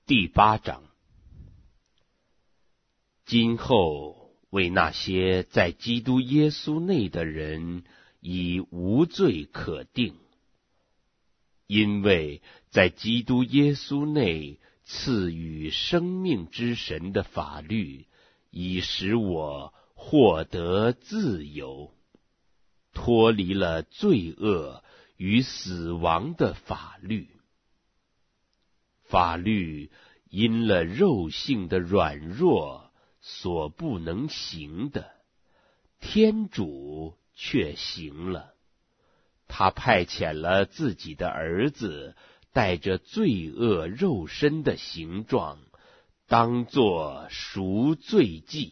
第8章。今后为那些在基督耶稣内的人已无罪可定，因为在基督耶稣内赐予生命之神的法律，已使我获得自由，脱离了罪恶与死亡的法律。法律因了肉性的软弱所不能行的，天主却行了。他派遣了自己的儿子，带着罪恶肉身的形状，当作赎罪祭，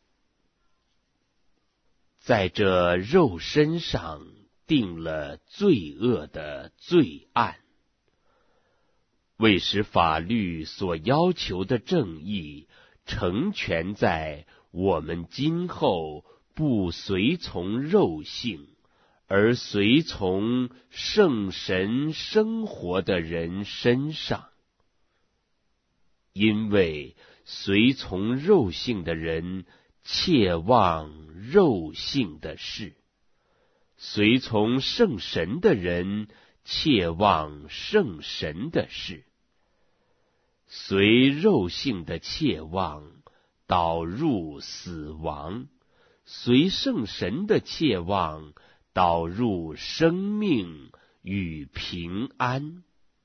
在这肉身上定了罪恶的罪案，为使法律所要求的正义成全在我们今后不随从肉性，而随从圣神生活的人身上。因为随从肉性的人切望肉性的事，随从圣神的人切望圣神的事。随肉性的切望导入死亡，随圣神的切望导入生命与平安。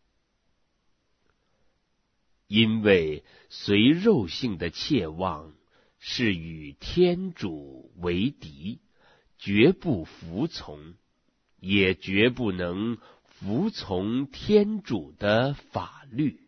因为随肉性的切望是与天主为敌，绝不服从，也绝不能服从天主的法律。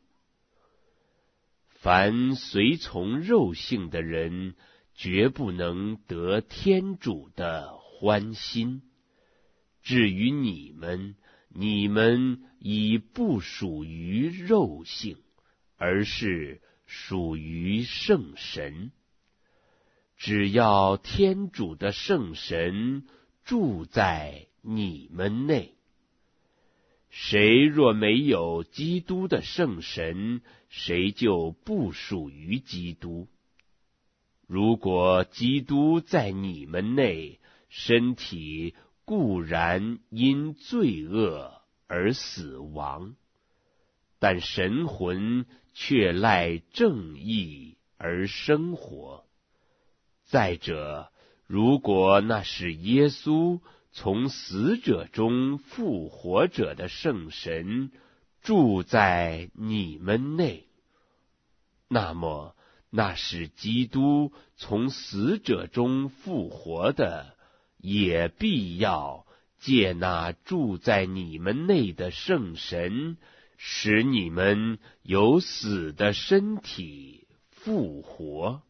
凡随从肉性的人，绝不能得天主的欢心。至于你们，你们已不属于肉性，而是属于圣神。只要天主的圣神住在你们内。谁若没有基督的圣神，谁就不属于基督。如果基督在你们内，身体固然因罪恶而死亡，但神魂却赖正义而生活。再者，如果那是耶稣从死者中复活者的圣神住在你们内，那么那使基督从死者中复活的，也必要借那住在你们内的圣神，使你们由死的身体复活。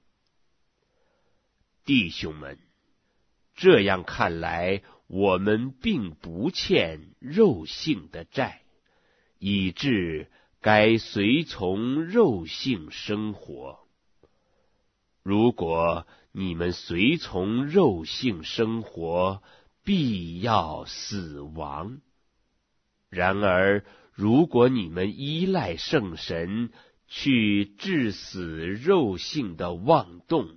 弟兄们，这样看来，我们并不欠肉性的债，以致该随从肉性生活。如果你们随从肉性生活，必要死亡。然而，如果你们依赖圣神，去致死肉性的妄动，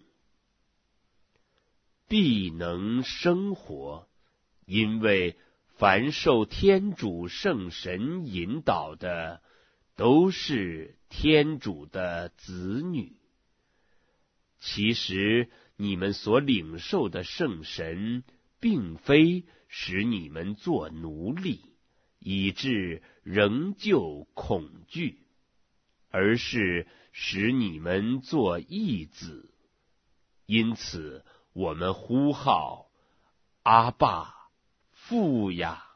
必能生活。因为凡受天主圣神引导的，都是天主的子女。其实你们所领受的圣神，并非使你们做奴隶，以致仍旧恐惧，而是使你们做义子。因此我们呼号阿爸，父呀！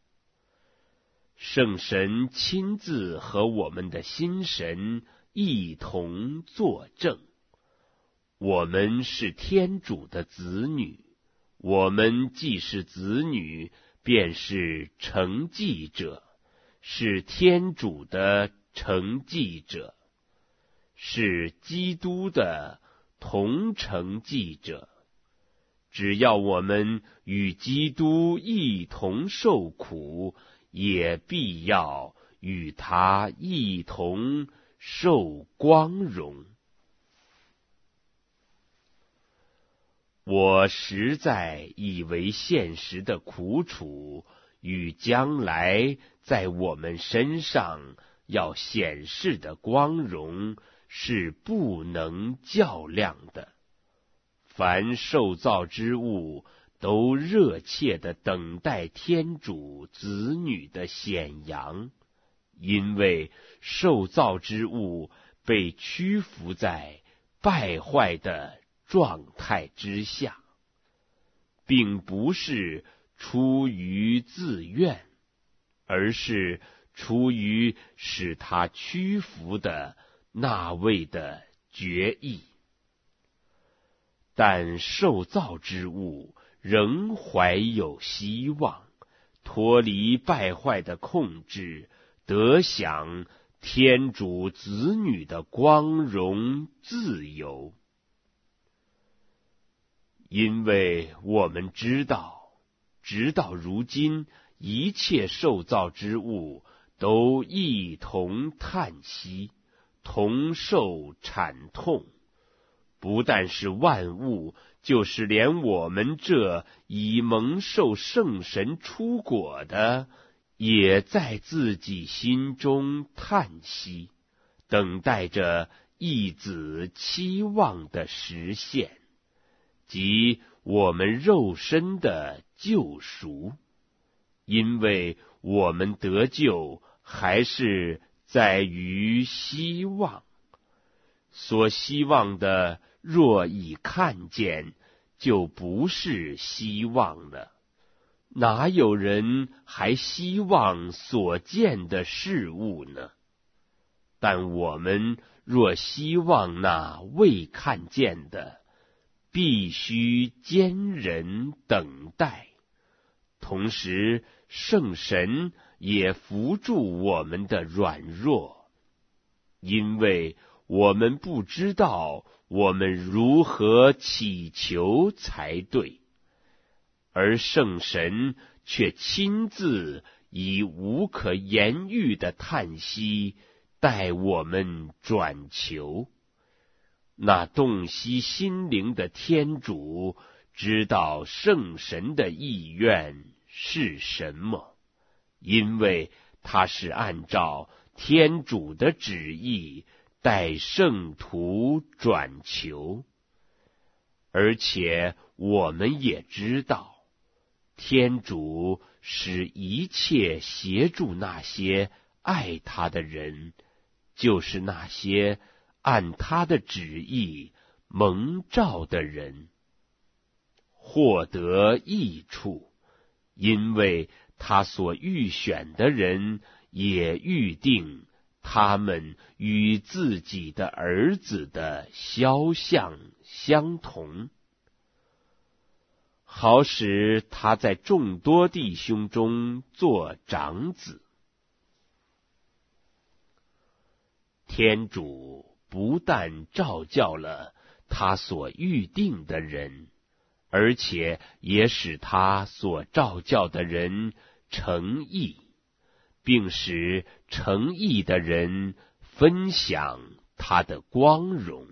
圣神亲自和我们的心神一同作证，我们是天主的子女。我们既是子女，便是承继者，是天主的承继者，是基督的同承继者。只要我们与基督一同受苦，也必要与他一同受光荣。我实在以为现实的苦楚与将来在我们身上要显示的光荣是不能较量的。凡受造之物都热切地等待天主子女的显扬，因为受造之物被屈服在败坏的状态之下，并不是出于自愿，而是出于使他屈服的那位的决意。但受造之物仍怀有希望，脱离败坏的控制，得享天主子女的光荣自由。因为我们知道，直到如今，一切受造之物都一同叹息，同受惨痛。不但是万物，就是连我们这已蒙受圣神出果的，也在自己心中叹息，等待着义子期望的实现，即我们肉身的救赎。因为我们得救还是在于希望，所希望的若已看见，就不是希望了。哪有人还希望所见的事物呢？但我们若希望那未看见的，必须坚忍等待。同时，圣神也扶助我们的软弱，因为我们不知道我们如何祈求才对，而圣神却亲自以无可言喻的叹息带我们转求。那洞悉心灵的天主知道圣神的意愿是什么，因为他是按照天主的旨意带圣徒转求。而且我们也知道，天主使一切协助那些爱他的人，就是那些按他的旨意蒙召的人，获得益处，因为他所预选的人也预定他们与自己的儿子的肖像相同，好使他在众多弟兄中做长子。天主不但召叫了他所预定的人，而且也使他所召叫的人成义，并使成义的人分享他的光荣。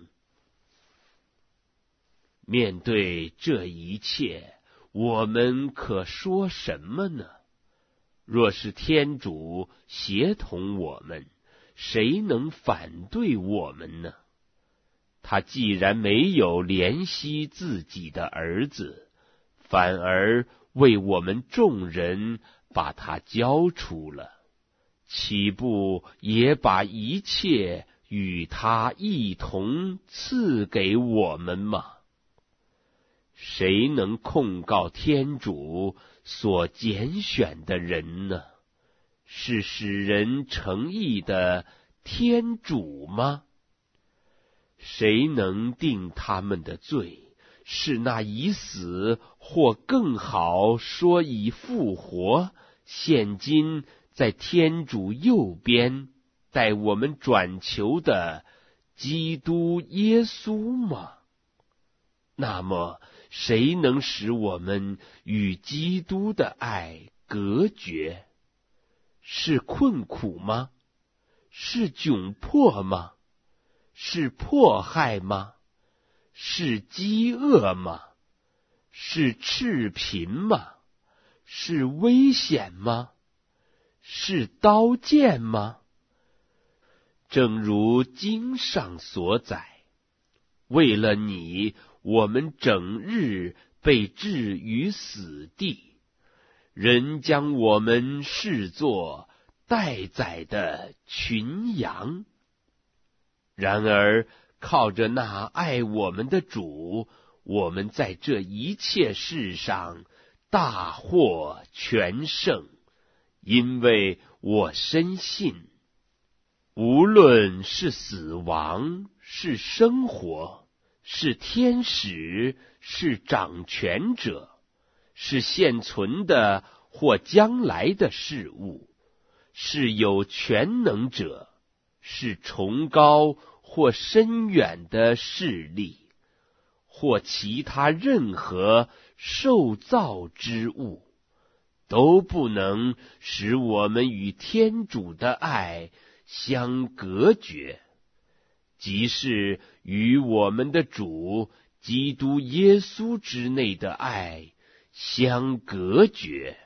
面对这一切，我们可说什么呢？若是天主协同我们，谁能反对我们呢？他既然没有怜惜自己的儿子，反而为我们众人把他交出了，岂不也把一切与他一同赐给我们吗？谁能控告天主所拣选的人呢？是使人成义的天主吗？谁能定他们的罪？是那已死，或更好说已复活，现今在天主右边带我们转求的基督耶稣吗？那么谁能使我们与基督的爱隔绝？是困苦吗？ 是窘迫吗？是迫害吗？是饥饿吗？是赤贫吗？是危险吗？是刀剑吗？正如经上所载，为了你，我们整日被置于死地，人将我们视作待宰的群羊。然而靠着那爱我们的主，我们在这一切事上大获全胜，因为我深信，无论是死亡，是生活，是天使，是掌权者，是现存的或将来的事物，是有全能者，是崇高或深远的势力，或其他任何受造之物，都不能使我们与天主的爱相隔绝，即是与我们的主基督耶稣之内的爱相隔绝。